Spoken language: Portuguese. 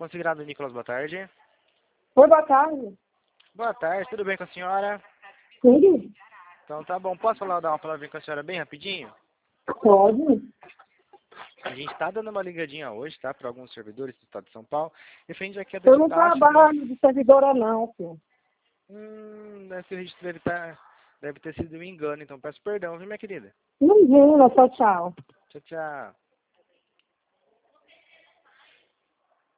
Considerado Nicolas, boa tarde. Oi, boa tarde. Boa tarde, tudo bem com a senhora? Sim, Então tá bom, posso dar uma palavrinha com a senhora bem rapidinho? pode. A gente tá dando uma ligadinha hoje, tá? Para alguns servidores do estado de São Paulo. Referente à queda Eu de não taxa, né? trabalho de servidora não, filho. Esse registro deve ter sido um engano, então peço perdão, viu, minha querida? Imagina, tchau, tchau. Tchau, tchau.